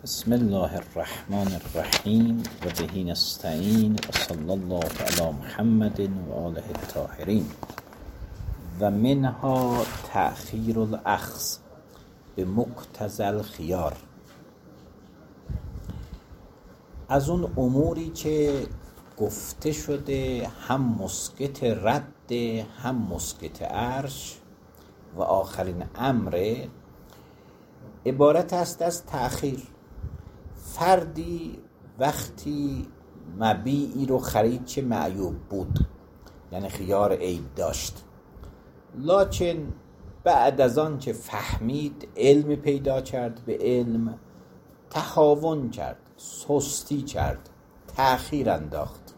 بسم الله الرحمن الرحیم و به نستعین و صلی الله علی محمد و آله الطاهرین. و منها تأخیر الاخذ به مقتضی الخیار. از اون اموری که گفته شده هم مسقط رد هم مسقط عرش و آخرین امر عبارت است از تأخیر. فردی وقتی مبیعی رو خرید که معیوب بود، یعنی خیار عیب داشت، لکن بعد از آن که فهمید، علم پیدا کرد، به علم تهاون کرد، سستی کرد، تأخیر انداخت.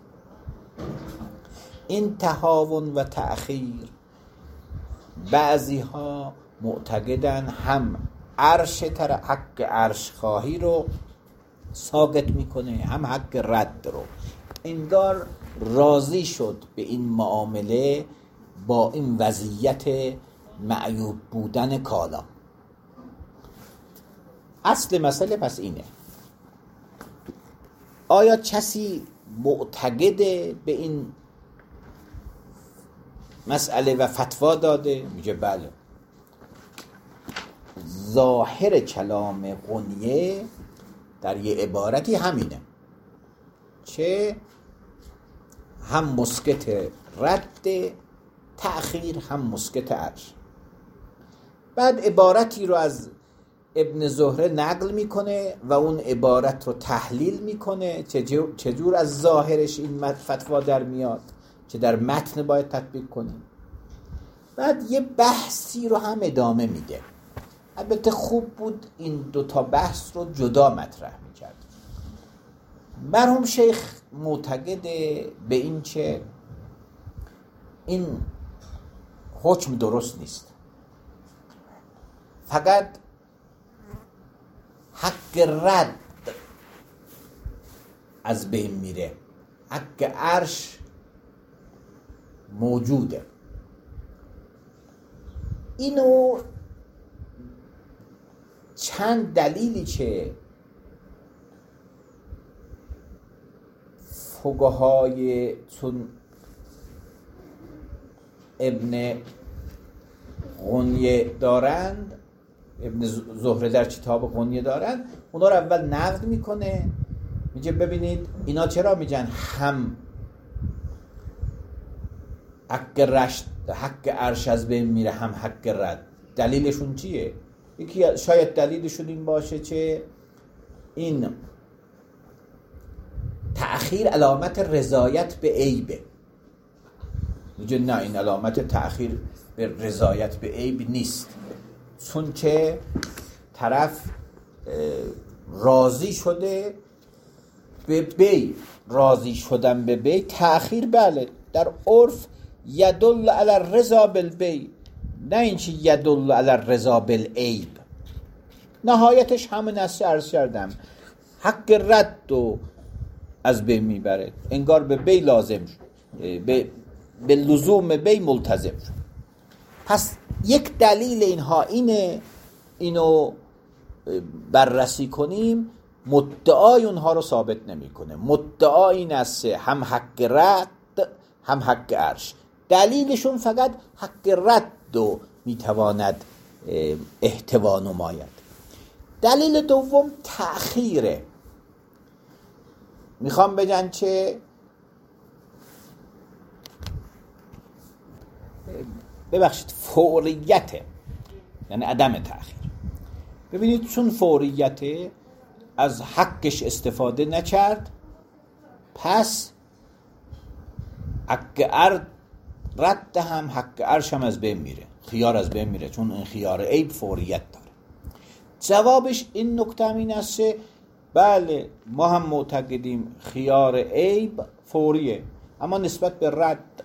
این تهاون و تأخیر بعضی ها معتقدن هم حق عرش خواهی رو ساقط میکنه، هم حق رد رو. انگار راضی شد به این معامله با این وضعیت معیوب بودن کالا. اصل مسئله پس اینه: آیا کسی معتقده به این مسئله و فتوا داده؟ میگه بله. ظاهر کلام غنیه در یه عبارتی همینه که هم مسقط رد تأخیر هم مسقط عرش. بعد عبارتی رو از ابن زهره نقل میکنه و اون عبارت رو تحلیل میکنه چجور از ظاهرش این فتوا در میاد که در متن باید تطبیق کنیم. بعد یه بحثی رو هم ادامه میده. البته خوب بود این دوتا بحث رو جدا مطرح میکرد. مرحوم شیخ معتقد به این که این حکم درست نیست، فقط حق رد از بین میره، حق عرش موجوده. اینو چند دلیلی که فقهای چون ابن غنیه دارند، ابن زهره در کتاب غنیه دارند، اونا رو اول نقد میکنه، میگه ببینید اینا چرا میگن هم حق عرش از بین میره هم حق رد؟ دلیلشون چیه؟ یکی شاید دلیلشون این باشه که این تأخیر علامت رضایت به عیبه. میگه نه، این علامت تأخیر به رضایت به عیب نیست، چون که طرف راضی شده به بی. راضی شدن به بی تأخیر بله در عرف یدل علی الرضا بالبی، نه این چی یدل علی الرضا بالعیب. نهایتش همون است عرض کردم، حق رد و از بین میبره، انگار به بی لازم به لزوم بی ملتزم. پس یک دلیل اینها اینه، اینو بررسی کنیم. مدعای اونها رو ثابت نمیکنه. مدعای این است هم حق رد هم حق عرش. دلیلشون فقط حق رد رو میتواند احتوا نماید. دلیل دوم تأخیره. میخوام بگن که ببخشید فوریته، یعنی عدم تأخیر. ببینید چون فوریته از حقش استفاده نکرد، پس حق رد هم حق عرش هم از بین میره، خیار از بین میره، چون این خیار عیب فوریت داره. جوابش این نکته این است: بله ما هم معتقدیم خیار عیب فوریه، اما نسبت به رد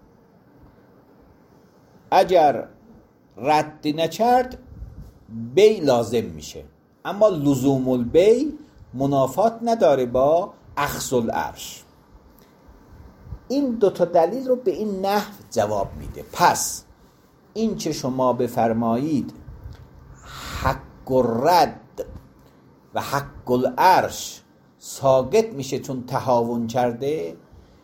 اگر ردی نکرد بی لازم میشه، اما لزوم البی منافات نداره با اخذ العرش. این دوتا دلیل رو به این نحو جواب میده. پس این که شما بفرمایید حق و رد و حق العرش ساقط میشه چون تهاون کرده.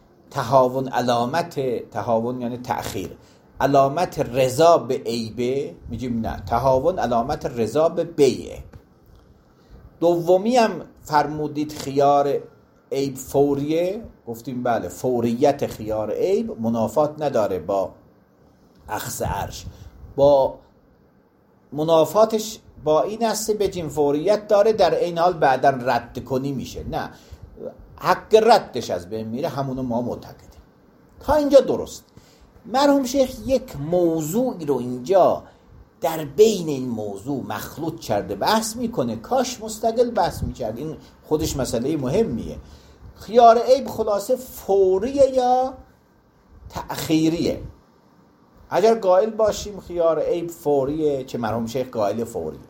تهاون یعنی تأخیر، علامت رضا به عیبه، میگیم نه، تهاون علامت رضا به بیعه. دومی هم فرمودید خیار عیب فوریه، گفتیم بله، فوریت خیار عیب منافات نداره با اخذ عرش، با منافاتش با این است بگیم فوریت داره، در این حال بعدا رد کنی میشه، نه، حق ردش از بین میره، همونو ما معتقدیم. تا اینجا درست. مرحوم شیخ یک موضوعی رو اینجا در بین این موضوع مخلوط کرده بحث میکنه، کاش مستقل بحث میکرد، این خودش مسئله مهمیه. خیار عیب خلاصه فوریه یا تأخیریه؟ اگر قائل باشیم خیار عیب فوریه، که مرحوم شیخ قائل فوریه،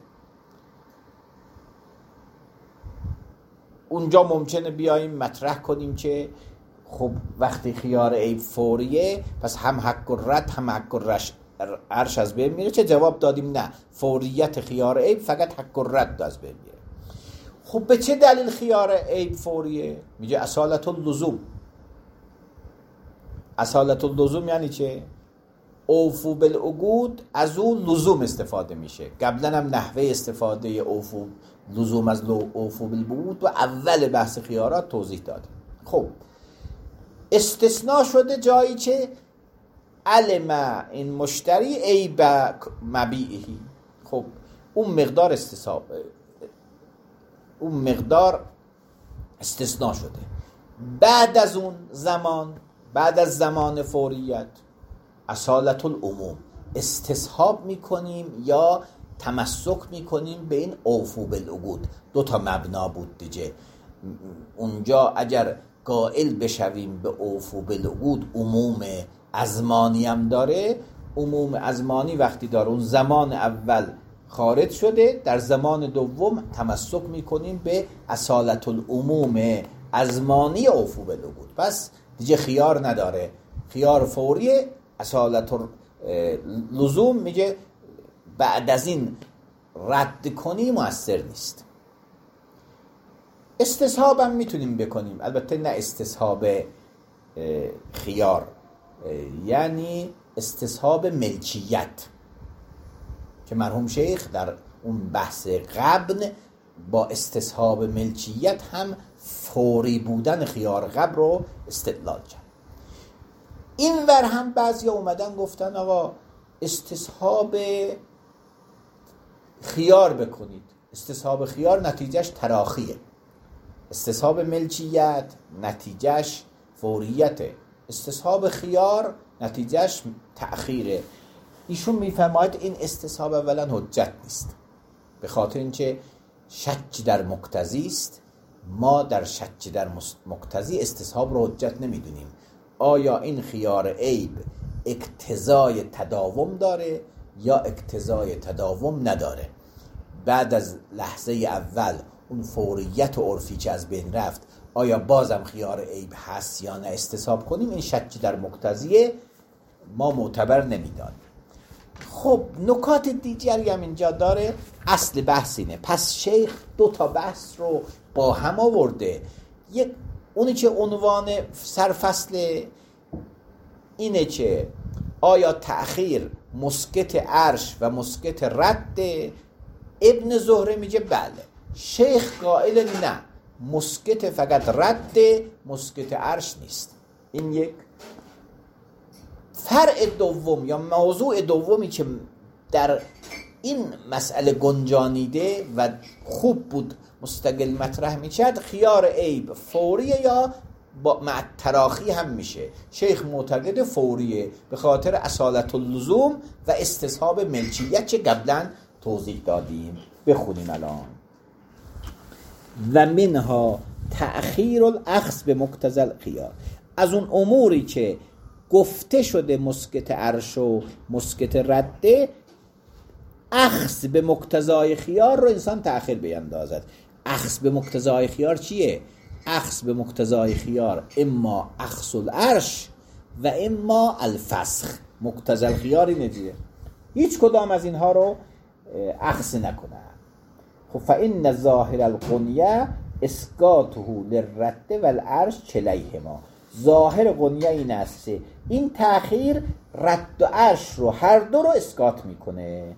اونجا ممکنه بیاییم مطرح کنیم که خب وقتی خیار عیب فوریه پس هم حق الرد هم حق عرش از بین میره. چه جواب دادیم؟ نه، فوریت خیار عیب فقط حق الرد از بین میره. خب به چه دلیل خیار عیب فوریه؟ میگه اصالت اللزوم. اصالت اللزوم یعنی چه؟ اوفو بالعقود، از اون لزوم استفاده میشه. قبلا هم نحوه استفاده اوفو لزوم از اوفو بالعقود و اول بحث خیارات توضیح دادیم. خب استثناء شده جایی که علم این مشتری عیب مبیعهی. خب اون مقدار استثناء شده. بعد از اون زمان، بعد از زمان فوریت، اصالت العموم استصحاب میکنیم یا تمسک میکنیم به این اوفو بالعقود. دو تا مبنا بود دیگه. اونجا اگر قائل بشویم به اوفو بالعقود، عموم ازمانی هم داره. عموم ازمانی وقتی داره، اون زمان اول خارج شده، در زمان دوم تمسک میکنیم به اصالت العموم ازمانی اوفو بالعقود. پس دیگه خیار نداره، خیار فوریه. اصالت لزوم میگه بعد از این رد کنی مؤثر نیست. استصحاب هم میتونیم بکنیم، البته نه استصحاب خیار، یعنی استصحاب ملکیت که مرحوم شیخ در اون بحث قبل با استصحاب ملکیت هم فوری بودن خیار قبل رو استدلال کرد. این ور هم بعضی اومدن گفتن آقا استصحاب خیار بکنید. استصحاب خیار نتیجهش تراخیه، استصحاب ملکیت نتیجهش فوریته، استصحاب خیار نتیجهش تأخیره. ایشون میفرماید این استصحاب اولا حجت نیست، به خاطر اینکه شک در مقتضی است. ما در شک در مقتضی استصحاب رو حجت نمیدونیم. آیا این خیار عیب اقتضای تداوم داره یا اقتضای تداوم نداره؟ بعد از لحظه اول اون فوریت و عرفی که از بین رفت، آیا بازم خیار عیب هست یا نه استصحاب کنیم؟ این شک در مقتضیه، ما معتبر نمیدانیم. خب نکات دیگری هم اینجا داره. اصل بحث اینه. پس شیخ دو تا بحث رو با هم آورده. یک اونی که عنوان سرفصل اینه که آیا تأخیر مسکت عرش و مسکت رد؟ ابن زهره میگه بله. شیخ قائل نه، مسکت فقط رد، مسکت عرش نیست. این یک. فرع دوم یا موضوع دومی که در این مسئله گنجانیده و خوب بود مستقل مطرح میکرد، خیار عیب فوریه یا مع تراخی هم میشه. شیخ معتقد فوریه به خاطر اصالت اللزوم و استصحاب ملکیت که قبلا توضیح دادیم. بخونیم الان. و منها تأخیر الاخذ به مقتضی الخیار. از اون اموری که گفته شده مسکت عرش و مسکت رده، اخذ به مقتضای خیار رو انسان تأخیر بیندازد. اخذ به مقتضای خیار چیه؟ اخذ به مقتضای خیار اما اخذ العرش و اما الفسخ. مقتضی الخیار اینه دیگه، هیچ کدام از اینها رو اخذ نکنه. خب فإن ظاهر الغنیه اسقاطه للرد والعرش کلیهما. ظاهر غنیه این است این تأخیر رد و عرش رو هر دو رو اسقاط میکنه.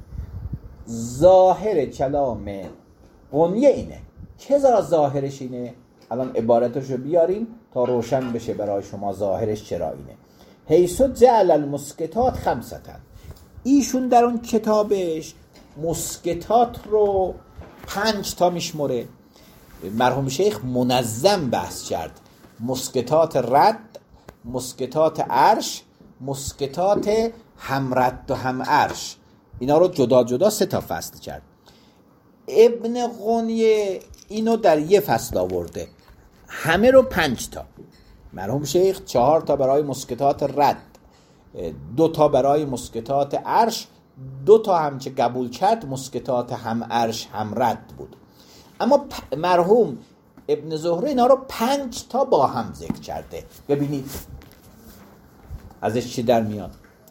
ظاهر کلام غنیه اینه. چه ظاهرش اینه؟ الان عبارتش رو بیاریم تا روشن بشه برای شما ظاهرش چرا اینه. حیث جعل المسکتات خمسطن، ایشون در اون کتابش مسکتات رو 5 تا میشمره. مرحوم شیخ منظم بحث کرد. مسکتات رد، مسکتات عرش، مسکتات هم رد و هم عرش، اینا رو جدا جدا 3 تا فصل کرد. ابن غنیه اینو در یه فصل آورده، همه رو 5 تا. مرحوم شیخ 4 تا برای مسکتات رد، 2 تا برای مسکتات عرش، 2 تا هم که قبول کرد مسکتات هم عرش هم رد بود. اما مرحوم ابن زهره اینا رو 5 تا با هم ذکر کرده. ببینید ازش چی در میاد.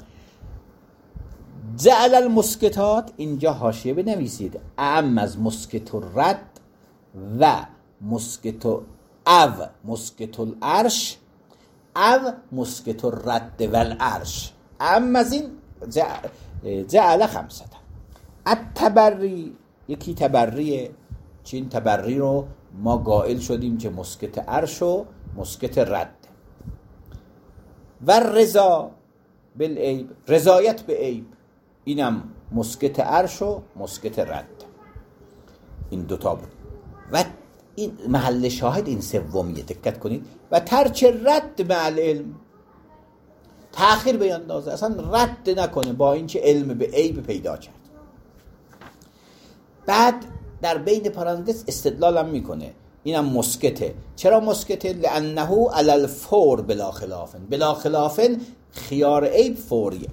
جعل المسکتات، اینجا حاشیه بنویسید، اعم از مسکت الرد و مسکت او مسکت العرش او مسکت الرد و العرش. اعم از این جعل خمسه. التبری، یکی تبریه، چین تبری رو ما قائل شدیم که مسکت عرش و مسکت رد. و رضا بالعیب، رضایت به عیب، اینم مسکت عرش و مسکت رد. این 2 تا بود. و این محل شاهد این سومیه، دقت کنید. و ترک رد مع العلم، تأخیر بیاندازه، اصلا رد نکنه با اینکه علم به عیب پیدا کرد. بعد در بین پرانتز استدلالم میکنه، اینم مسکته. چرا مسکته؟ لانه علی الفور بلا خلافن، بلا خلافن خیار عیب فوریه.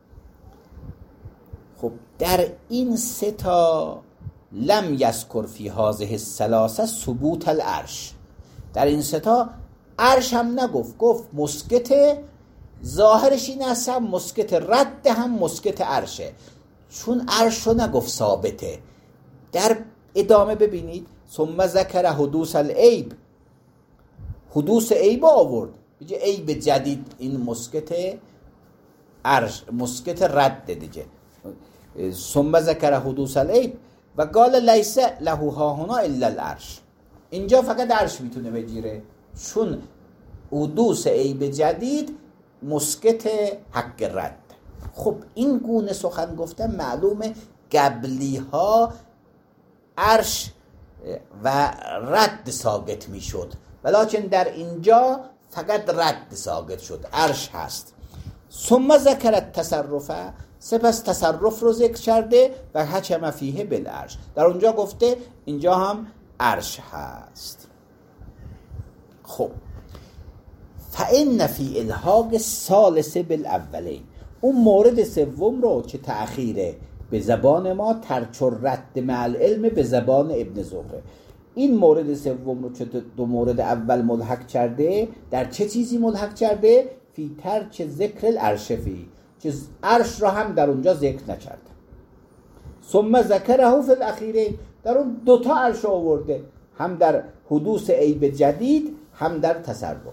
خب در این 3 تا لم یذکر فی هذه الثلاثه ثبوت العرش، در این 3 تا عرش هم نگفت، گفت مسکت. ظاهرش این است هم مسکت رد هم مسکت عرشه، چون عرش رو نگفت ثابته. در ادامه ببینید ثم ذکر حدوث العیب، حدوث عیب آورد، بگه عیب جدید، این مسکت عرش مسکت رد دیگه. ثم ذکر حدوث العیب و قال لیس له ها هنا الا العرش، اینجا فقط عرش میتونه بگیره، چون حدوث عیب جدید مسکت حق رد. خب این گونه سخن گفتن معلومه قبلی ها عرش و رد ثابت میشد، ولیکن در اینجا فقط رد ثابت شد، عرش هست. ثم ذکر التصرف، سپس تصرف رو ذکر کرده و حکم فیه بالعرش، در اونجا گفته اینجا هم عرش هست. خب فإن فی الحاق ثالث بالاولین، اون مورد سوم رو که تأخیره به زبان ما ترک رد مع العلم به زبان ابن زهره، این مورد سوم رو که 2 مورد اول ملحق کرده، در چه چیزی ملحق کرده؟ فی ترک ذکر العرش فی، که عرش را هم در اونجا ذکر نکرده. ثم ذکره فی الاخیره، در اون 2 تا عرش آورده، هم در حدوث عیب جدید هم در تصرف.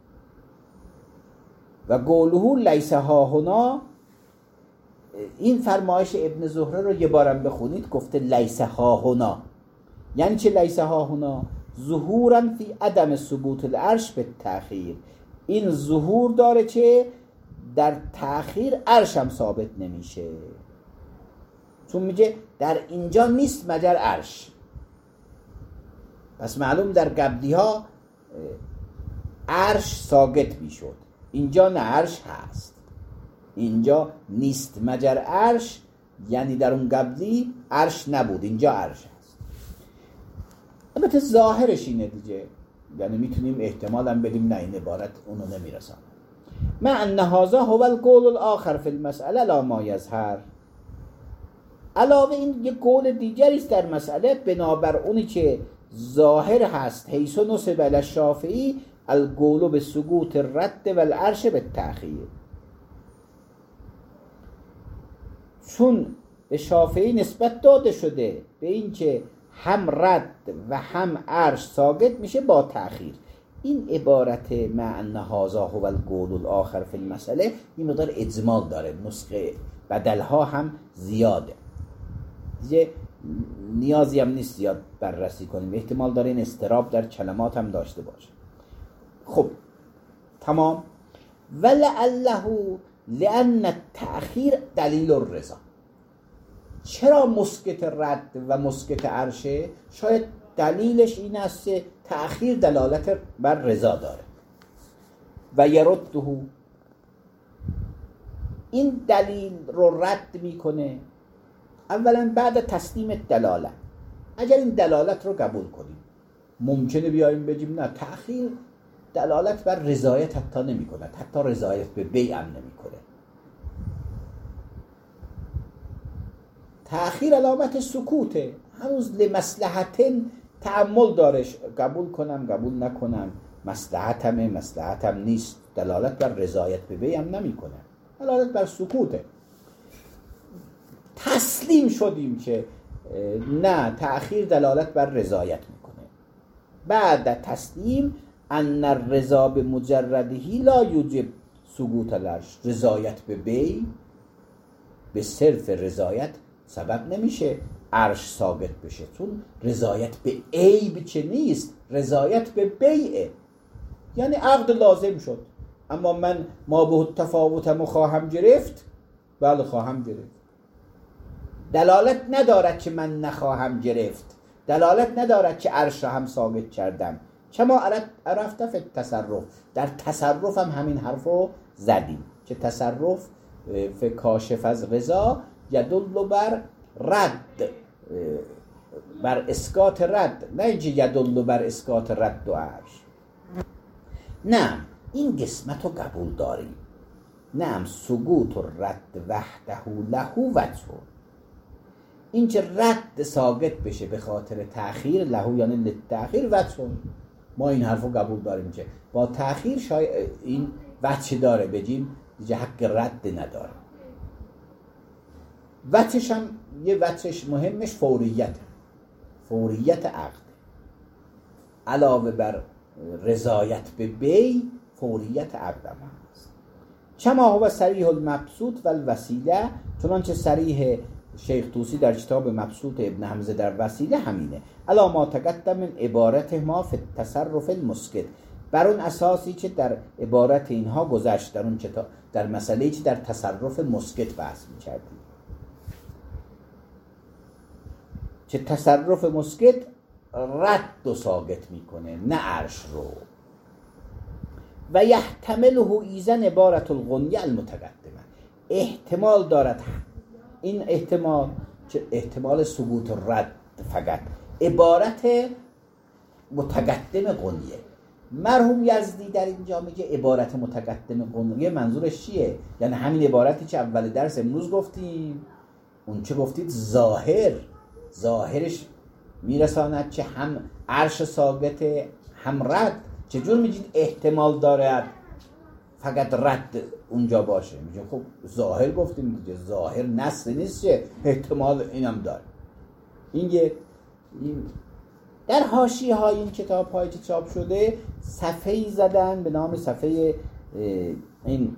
و قوله لیس ها هنا، این فرمایش ابن زهره رو یه بارم بخونید، گفته لیس ها هنا، یعنی چه لیس ها هنا؟ ظهورا فی عدم ثبوت العرش به تأخیر، این ظهور داره که در تأخیر عرش هم ثابت نمیشه، چون میگه در اینجا نیست مگر عرش. پس معلوم در قبلی ها عرش ثابت میشد، اینجا نه، عرش هست، اینجا نیست مگر عرش، یعنی در اون قبلی عرش نبود، اینجا عرش هست. البته ظاهرش اینه دیگه، یعنی میتونیم احتمال هم بدیم نه این عبارت اونو نمیرسن. مع ان هذا هو القول الاخر فی المسئله لا ما یظهر، علاوه این یک قول دیگری است در مسئله بنابر اونی که ظاهر هست. حیث نسب الی الشافعی القول به سقوط الرد و العرش به تأخیر، چون به شافعی نسبت داده شده به این که هم رد و هم عرش ساقط میشه با تأخیر. این عبارت مع هذا هو القول الاخر فی المسئله این مقدار اجمال داره، نسخه بدلها هم زیاده، دیگه نیازی هم نیست زیاد بررسی کنیم، احتمال داره این اضطراب در کلمات هم داشته باشه. خب تمام. ولعله لأن التأخیر دلیل الرضا. چرا مسکت رد و مسکت عرشه؟ شاید دلیلش این است که تأخیر دلالت بر رضا داره. و یرده، این دلیل رو رد میکنه اولا بعد تسلیم دلالت. اگر این دلالت رو قبول کنیم ممکنه بیاییم بگیم نه، تأخیر دلالت بر رضایت حتی نمی کند، حتی رضایت به بیع هم نمی کنه. تأخیر علامت سکوته، هنوز لمصلحتن تأمل دارش، قبول کنم قبول نکنم، مصلحتمه مصلحتم نیست، دلالت بر رضایت به بیع هم نمی کنه، دلالت بر سکوته. تسلیم شدیم که نه، تأخیر دلالت بر رضایت میکنه. بعد تسلیم ان الرضا بمجردهی لا یوجب سقوط العرش، رضایت به بیع به صرف رضایت سبب نمیشه عرش ساقط بشه، چون رضایت به عیب چه نیست، رضایت به بیعه، یعنی عقد لازم شد اما من ما به تفاوتمو خواهم گرفت، بله خواهم گرفت، دلالت ندارد که من نخواهم گرفت، دلالت ندارد که عرش را هم ساقط کردم. چما عرفت فی التصرف، در تصرف هم همین حرف رو زدیم که تصرف فی کاشف از رضا یدل بر رد، بر اسقاط رد، نه اینکه یدل بر اسقاط رد و عرش. نه این قسمت رو قبول داریم، نه سقوط رد وحده له وجه، این که رد ساقط بشه به خاطر تأخیر، له یعنی للتأخیر وجه، ما این حرف رو قبول داریم که با تأخیر شاید این وجه داره، بگیم دیگه حق رد نداره. وجهش هم یه وجهش مهمش فوریت عقد، علاوه بر رضایت به بیع فوریت عقد هم هست. کما هو صریح المبسوط و الوسیله، چنانچه صریح شیخ طوسی در کتاب مبسوط ابن حمزه در وسیله همینه. الا ما تقدم من عبارت ما فی التصرف المسکت، بر اون اساسی که در عبارت اینها گذشت، در اون کتاب در مسئله‌ای که در تصرف مسکت بحث می‌کردیم، که تصرف مسکت رد و ساقط میکنه نه عرش رو. و یحتمله ایزن عبارت الغنیه المتقدمه، احتمال دارد این احتمال که احتمال ثبوت رد فقط عبارت متقدم غنیه. مرحوم یزدی در اینجا میگه عبارت متقدم غنیه منظورش چیه؟ یعنی همین عبارتی که اول درس امروز گفتیم، اون چه گفتید ظاهرش میرساند که هم عرش ساقطه هم رد. چجور میگید احتمال دارد فقط رد اونجا باشه؟ میگه خب ظاهر گفتیم دیگه، ظاهر نص نیست که احتمال اینم داره. این در حاشیه های این کتاب هایی که چاپ شده صفحه‌ای زدن به نام صفحه این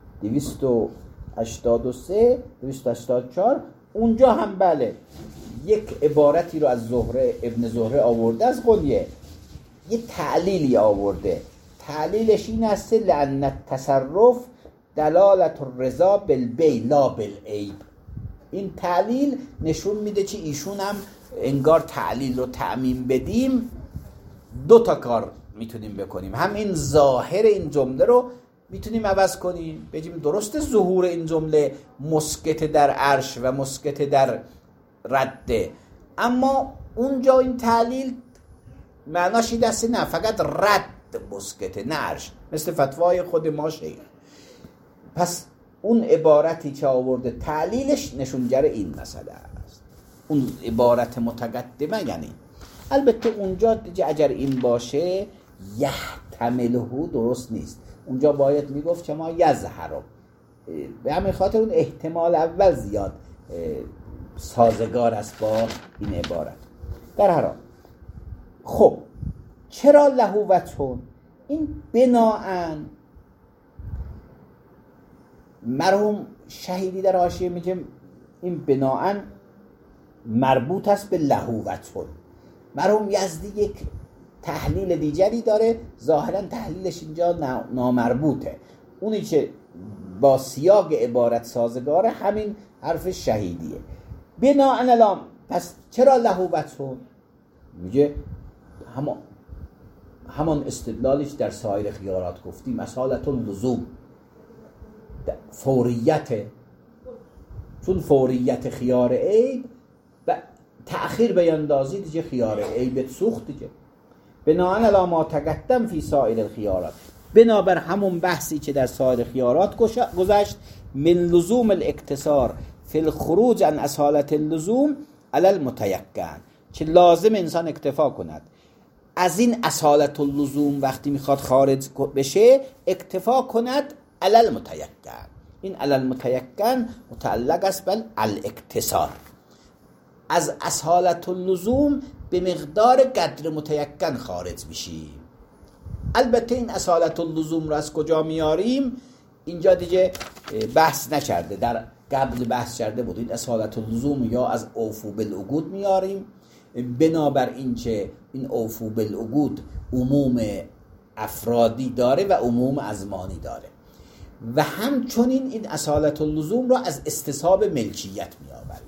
283 284، اونجا هم بله یک عبارتی رو از ابن زهره آورده از غنیه، یه تعلیلی آورده. تعلیلش این است لأن التصرف دلالت الرضا بالبیع لا بالعیب. این تعلیل نشون میده که ایشون هم انگار تعلیل رو تعمیم بدیم دو تا کار میتونیم بکنیم، هم این ظاهر این جمله رو میتونیم عوض کنیم، بگیم درسته ظهور این جمله مسکت در عرش و مسکت در رده، اما اونجا این تعلیل معناش این است نه فقط رد مسکت نه عرش، مثل فتوای خود ما شیخ. پس اون عبارتی که آورده تعلیلش نشونگر این مسئله است، اون عبارت متقدمه. یعنی البته اونجا اگر این باشه یحتمله درست نیست، اونجا باید میگفت که ما یظهر، به همین خاطر اون احتمال اول زیاد سازگار است با این عبارت. در هر حال خب چرا لهوتون؟ این بناءن مرحوم شهیدی در حاشیه میگه این بناءن مربوط است به لهوتون. مرحوم یزدی یک تحلیل دیگری داره، ظاهرا تحلیلش اینجا نامربوطه. اونی که با سیاق عبارت سازگاره همین حرف شهیدیه. بناءن الان پس چرا لهوتون؟ میگه همان استدلالش در سایر خیارات گفتیم، اصالت لزوم فوریت، چون فوریت خیار عیب و تأخیر بیاندازی دیگه خیار عیبت سوخت دیگه. بناءً علی ما تقدم فی سایر الخیارات، بنابر همون بحثی که در سایر خیارات گذشت، من لزوم الاقتصار فی الخروج عن اصالت اللزوم علی المتیقن، که لازم انسان اکتفا کند از این اصالت اللزوم وقتی میخواد خارج بشه اکتفا کند علی المتیقن. این علی المتیقن متعلق است بل الاقتصار، از اصالت اللزوم به مقدار قدر متیقن خارج میشیم. البته این اصالت اللزوم رو از کجا میاریم اینجا دیگه بحث نکرده، در قبل بحث کرده بود. این اصالت اللزوم یا از اوفو بالعقود میاریم، بنابر این که این اوفو بالعقود عموم افرادی داره و عموم ازمانی داره، و همچنین این اصالت اللزوم رو از استصحاب ملکیت میآوریم.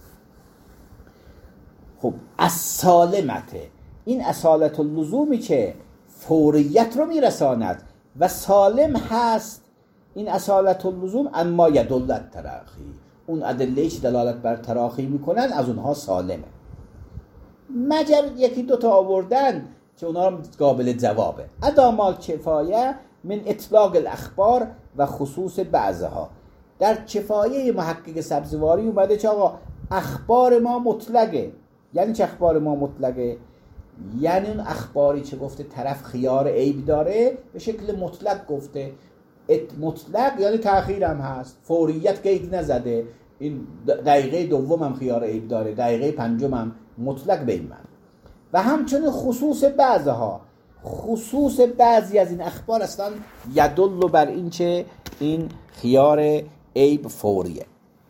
خب از سالمته این اصالت اللزومی که فوریت رو میرساند و سالم هست، این اصالت اللزوم اما یدل تراخی، اون ادله‌ای که دلالت بر تراخی میکنن از اونها سالمه، مگر یکی دوتا آوردن که اونها هم قابل جوابه. ادامال کفایه من اطلاق الاخبار و خصوص بعضها. در کفایه محقق سبزواری اومده که آقا اخبار ما مطلقه. یعنی چه اخبار ما مطلقه؟ یعنی اون اخباری که گفته طرف خیار عیب داره به شکل مطلق گفته. مطلق یعنی تأخیر هم هست، فوریت قید نزده، این دقیقه دوم هم خیار عیب داره، دقیقه پنجم هم، مطلق به این من. و همچنین خصوص بعضها، خصوص بعضی از این اخبار اصلا یدل بر این که این خیار عیب فوریه.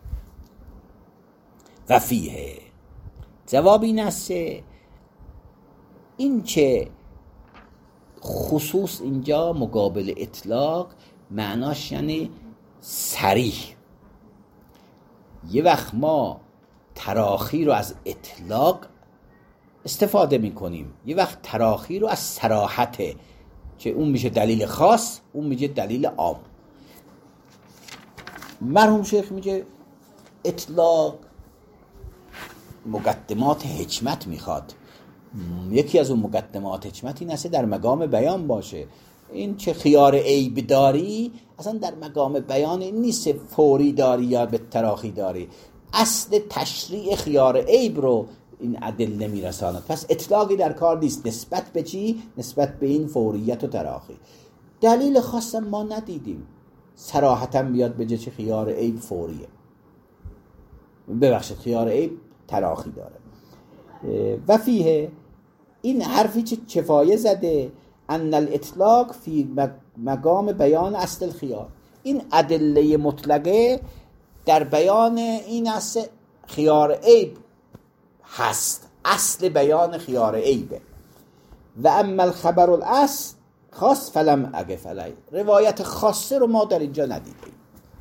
و فیه جواب این است این که خصوص اینجا مقابل اطلاق معناش یعنی صریح. یه وقت ما تراخی رو از اطلاق استفاده میکنیم، یه وقت تراخی رو از صراحته که اون میشه دلیل خاص، اون میشه دلیل عام. مرحوم شیخ میگه اطلاق مقدمات حکمت میخواد. یکی از اون مقدمات حکمت این است در مقام بیان باشه. این چه خیار عیب داری اصلا در مقام بیان این نیست فوری داری یا به تراخی داری، اصل تشریع خیار عیب رو این ادله میرساند. پس اطلاقی در کار نیست. نسبت به چی؟ نسبت به این فوریت و تراخی. دلیل خاصم ما ندیدیم صراحتا بیاد بگه چه خیار عیب فوریه، ببخشید خیار عیب تراخی داره. و فیه این حرفی که کفایه زده ان الاطلاق فی مقام بیان اصل الخیار، این ادله مطلقه در بیان این اصل خیار عیب هست، اصل بیان خیار عیبه. و اما الخبر الاصل خاص فلم اقف علی، روایت خاصه رو ما در اینجا ندیدیم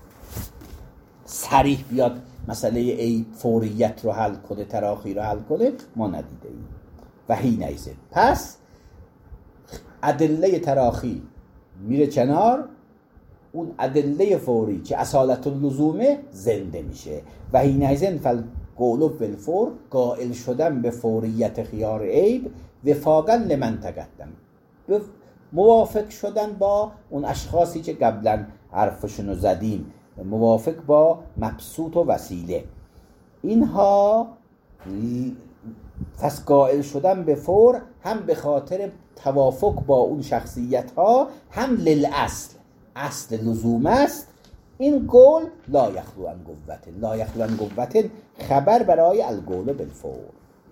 صریح بیاد مسئله عیب فوریت رو حل کنه، تراخی رو حل کنه، ما ندیدیم. و هی نیزه، پس ادله تراخی میره کنار، اون ادله فوری که اصالت اللزومه زنده میشه. و هی نیزن فالقول بالفور، قائل شدن به فوریت خیار عیب، وفاقا لمن تقدم، موافق شدن با اون اشخاصی که قبلا حرفشونو زدیم، موافق با مبسوط و وسیله. اینها پس قائل شدن به فور هم به خاطر توافق با اون شخصیت ها، هم للاصل، اصل لزوم است این قول لا یخلو عن قوة، لا یخلو عن قوة خبر برای القول بالفور.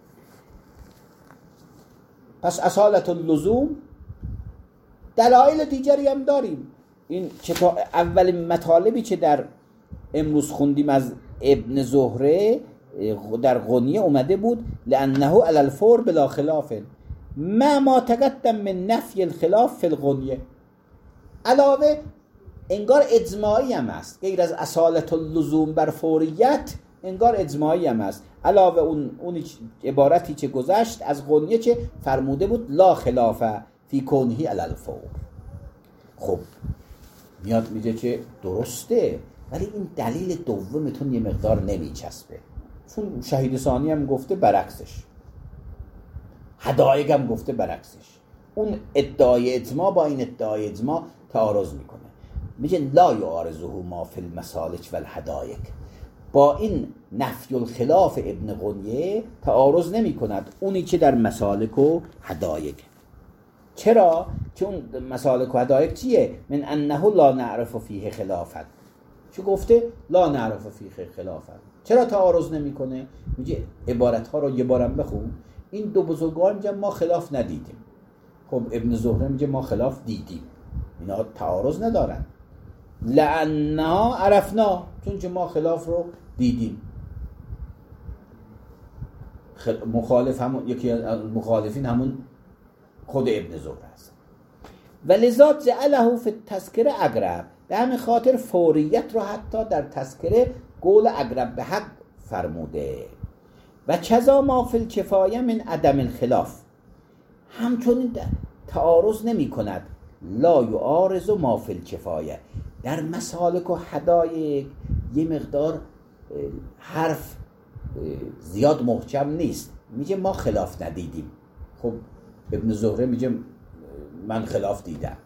پس اصالت اللزوم دلایل دیگری هم داریم. این اولین مطالبی که در امروز خوندیم از ابن زهره در غنیه اومده بود لانه علی الفور بلا خلاف ما تقدم من نفی الخلاف فی الغنیه. علاوه انگار اجماعی هم است، غیر از اصالت اللزوم بر فوریت انگار اجماعی هم است. علاوه اون عبارتی که گذشت از غنیه که فرموده بود لا خلاف فی کنهی علی الفور. خب میاد میگه که درسته، ولی این دلیل دومتون یه مقدار نمیچسبه، چون شهید ثانی هم گفته برعکسش، حدایق هم گفته برعکسش. اون ادعای اجماع با این ادعای اجماع تعارض میکنه. میگه لا یعارضه ما فی المسالک و الحدایق، با این نفی الخلاف ابن غنیه تعارض نمی کند اونی که در مسالک و حدایق. چرا؟ چون مسالک و حدایق چیه؟ من انه لا نعرف فیه خلافت، چون گفته لا نعرف فیه خلافت. چرا تعارض نمی کنه؟ میگه عبارت ها رو یه بارم بخون. این دو بزرگوار میگن ما خلاف ندیدیم. خب ابن زهره میگه ما خلاف دیدیم. اینا تعارض ندارن. لأنها عرفنا، چون که ما خلاف رو دیدیم. مخالف همون، یکی از مخالفین همون خود ابن زهره است. ولذا جعله فی التذکره اقرب، به همین خاطر فوریت رو حتی در تذکره قول اقرب به حق فرموده. و کذا ما فی الکفایه من عدم الخلاف، همچنین تعارض نمی کند لا یعارض ما فی الکفایه. در مسالک و حدایق یه مقدار حرف زیاد محکم نیست. میگه ما خلاف ندیدیم. خب ابن زهره میگه من خلاف دیدم.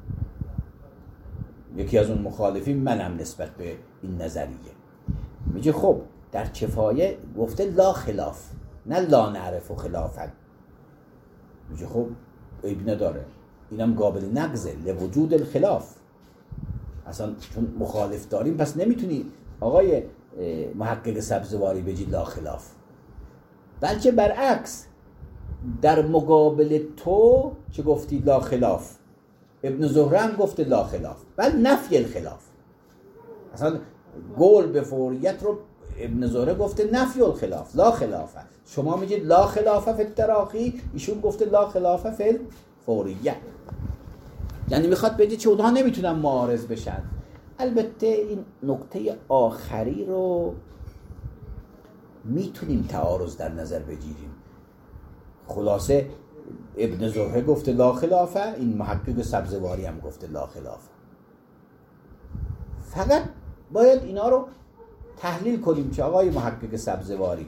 یکی از اون مخالفین منم نسبت به این نظریه. میگه خب در کفایه گفته لا خلاف، نه لا نعرف و خلافن. میگه خب عیب نداره، اینم قابل نقضه لوجود الخلاف. اصلا چون مخالف داریم پس نمیتونی آقای محقق سبزواری بگی لا خلاف، بلکه برعکس در مقابل تو که گفتی لا خلاف، ابن زهره هم گفته لا خلاف، بل نفی الخلاف. اصلا قول به فوریت رو ابن زهره گفته نفی الخلاف، لا خلافه. شما میگید لا خلافه فی التراخی، ایشون گفته لا خلافه فی الفوریت. یعنی میخواد بگه که اونها نمیتونن معارض بشن. البته این نکته آخری رو میتونیم تعارض در نظر بگیریم. خلاصه ابن زهره گفته لا خلافه، این محقق سبزواری هم گفته لا خلافه. فقط باید اینا رو تحلیل کنیم که آقای محقق سبزواری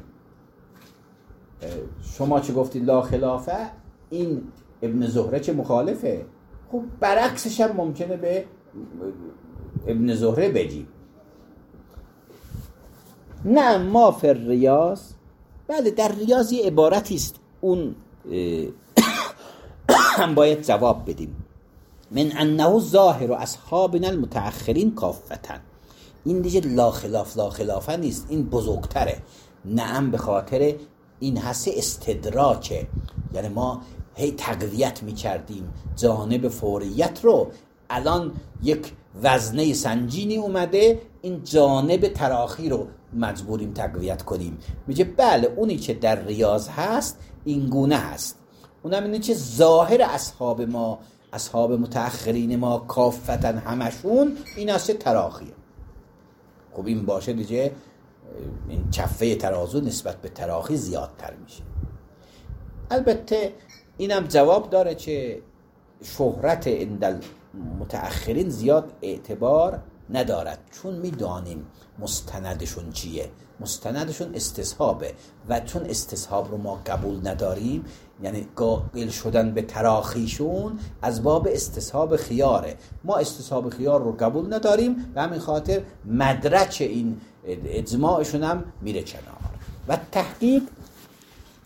شما چه گفتی لا خلافه، این ابن زهره چه مخالفه. خب برعکسش هم ممکنه به ابن زهره بگیم. نه ما فی الریاض، بله در ریاض یه عبارتی است، اون هم باید جواب بدیم. من انه ظاهر اصحابنا المتأخرین کافتن. این دیگه لا خلاف لا خلافه نیست، این بزرگتره. نعم به خاطر این هست استدراکه، یعنی ما هی تقویت میکردیم جانب فوریت رو، الان یک وزنه سنجینی اومده این جانب تراخی رو مجبوریم تقویت کنیم. میگه بله اونی که در ریاض هست این گونه هست، اونم اینه که ظاهر اصحاب ما، اصحاب متأخرین ما کافتن همشون این هست تراخیه. خب این باشه دیگه این کفه ترازو نسبت به تراخی زیادتر میشه. البته اینم جواب داره که شهرت اندل متأخرین زیاد اعتبار ندارد، چون میدانیم مستندشون چیه. مستندشون استصحابه و چون استصحاب رو ما قبول نداریم، یعنی قائل شدن به تراخیشون از باب استصحاب خیاره. ما استصحاب خیار رو قبول نداریم و همین خاطر مدرک این اجماعشون هم میره کنار. و تحقیق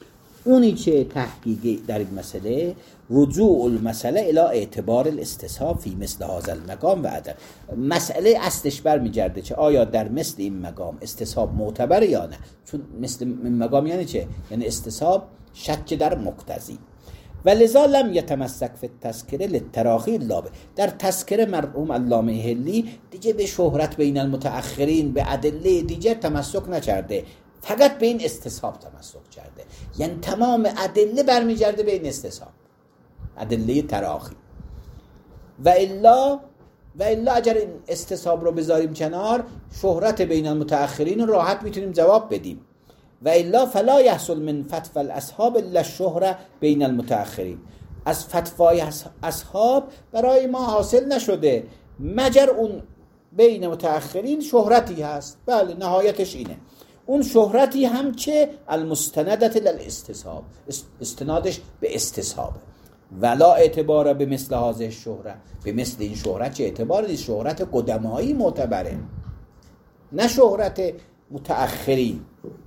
اونی چه تحقیقی در این مسئله رجوع المسئله الى اعتبار الاستصحاب فی مثل هذا المقام و عدم. مسئله اصلش برمیگرده چه آیا در مثل این مقام استصحاب معتبره یا نه. چون مثل این مقام یعنی چه؟ یعنی استصحاب شک در مقتضی. و لذا لم یتمسک فی التذکره للتراخی لابه. در تذکره مرحوم علامه حلی دیگه به شهرت بین المتأخرین به ادله دیگه تمسک نکرده، فقط به این استصحاب تمسک کرده. یعنی تمام ادله برمیگرده به این استصحاب، ادله تراخی. و الا اگر این استصحاب رو بذاریم کنار، شهرت بین المتأخرین راحت میتونیم جواب بدیم. و الا فلا یحصل من فتوى الاصحاب الا الشهره بین المتأخرین. از فتوای اصحاب برای ما حاصل نشده مگر اون بین متأخرین شهرتی هست. بله نهایتش اینه. اون شهرتی هم چه؟ المستندت للاستصحاب، استنادش به استصحابه. ولا اعتبار به مثل هذه الشهره، به مثل این شهرت چه اعتبار نیست. شهرت قدمایی معتبره، نه شهرت متأخرین.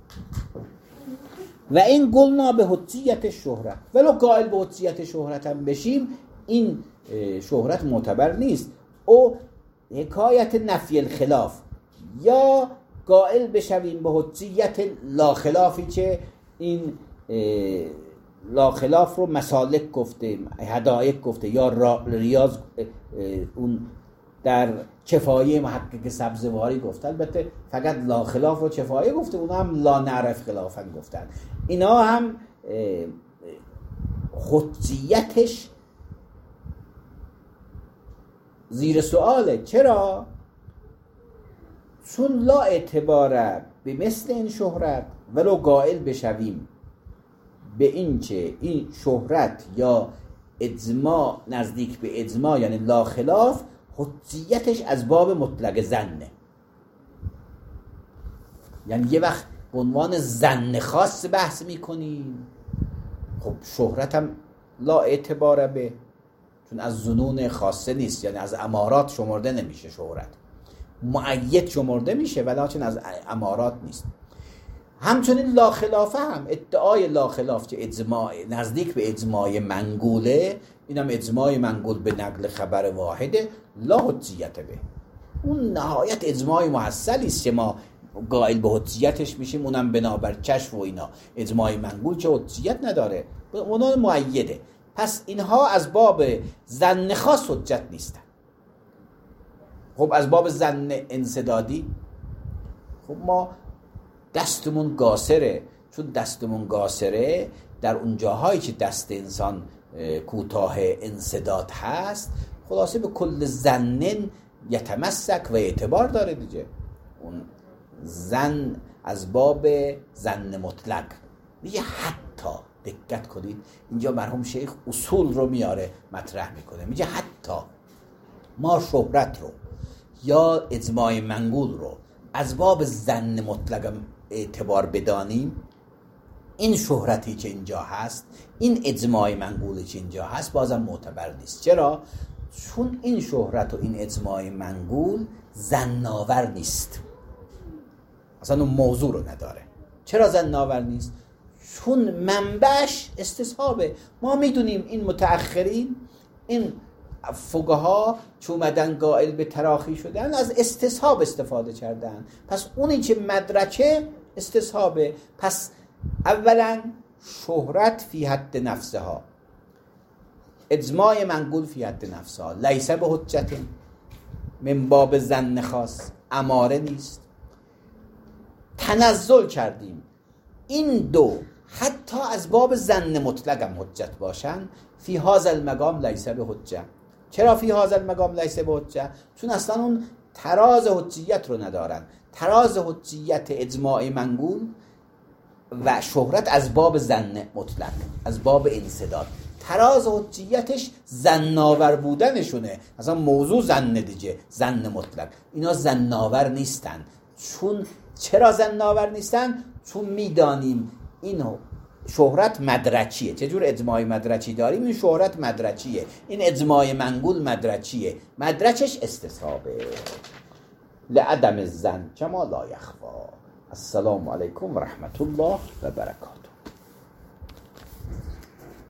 و این قلنا به حجیت شهرت، ولو قائل به حجیت شهرت هم بشیم، این شهرت معتبر نیست. او حکایت نفی الخلاف، یا قائل بشویم به حجیت لاخلافی که این لاخلاف رو مسالک گفته، هدایق گفته، یا ریاض اون در کفایه محقق سبزواری گفته. البته فقط لاخلاف رو کفایه گفته، اونا هم لا نعرف خلافا گفتن. اینا هم حجیتش زیر سؤاله. چرا؟ چون لا اعتباره به مثل این شهرت، ولو قائل بشویم به این چه این شهرت یا اجماع نزدیک به اجماع یعنی لا خلاف، حجیتش از باب مطلق ظنه. یعنی یه وقت به عنوان ظن خاص بحث میکنیم، خب شهرت هم لا اعتباره به، چون از ظنون خاصه نیست، یعنی از امارات شمرده نمیشه. شهرت مؤید شمرده میشه ولیکن از امارات نیست. همچنین لا خلافه هم ادعای لا خلاف که اجماع نزدیک به اجماع منقوله، اینم اجماع منقول به نقل خبر واحده، لا حجیت به. اون نهایت اجماع محصلی است که ما قائل به حجیتش میشیم، اونم بنابر کشف و اینا. اجماع منقول که حجیت نداره، اونها مؤیده. پس اینها از باب ظن خاص حجت نیستن. خب از باب ظن انسدادی، خب ما دستمون قاصره. چون دستمون قاصره در اون جاهایی که دست انسان کوتاه انسداد هست، خلاصه به کل ظن یتمسک و اعتبار داره دیگه. اون ظن از باب ظن مطلق دیگه. حتی دقت کنید اینجا مرحوم شیخ اصول رو میاره مطرح میکنه، میگه حتی ما شهرت رو یا اجماع منقول رو از باب ظن مطلق اعتبار بدانیم، این شهرتی که اینجا هست، این اجماع منقولی که اینجا هست، بازم معتبر نیست. چرا؟ چون این شهرت و این اجماع منقول ظن‌آور نیست، اصلا اون موضوع رو نداره. چرا ظن‌آور نیست؟ چون منبعش استصحابه. ما میدونیم این متأخرین، این فقها چون اومدن قائل به تراخی شدن، از استصحاب استفاده کردن. پس اونی که مدرکه استصحابه. پس اولا شهرت فی حد نفسها، اجماع منقول فی حد نفسها، لیس به حجت من باب ظن خاص، اماره نیست. تنزل کردیم این دو حتی از باب ظن مطلق هم حجت باشن، فی هذا المقام لیس به حجت. چرا فی هذا المقام لیس به حجت؟ چون اصلا اون تراز حجیت رو ندارن. تراز حجیت اجماع منقول و شهرت از باب ظن مطلق، از باب انسداد. تراز حجیتش ظن‌آور بودنشونه. اصلا موضوع ظن دیگه، ظن مطلق. اینا ظن‌آور نیستن. چرا ظن‌آور نیستن؟ چون میدانیم اینو شهرت مدرجیه. چه جور اجماع مدرجی داریم؟ این شهرت مدرجیه، این اجماع منقول مدرجیه، مدرجش استصحابه لعدم الظن کما لا یخفی. السلام علیکم و رحمت الله و برکاته.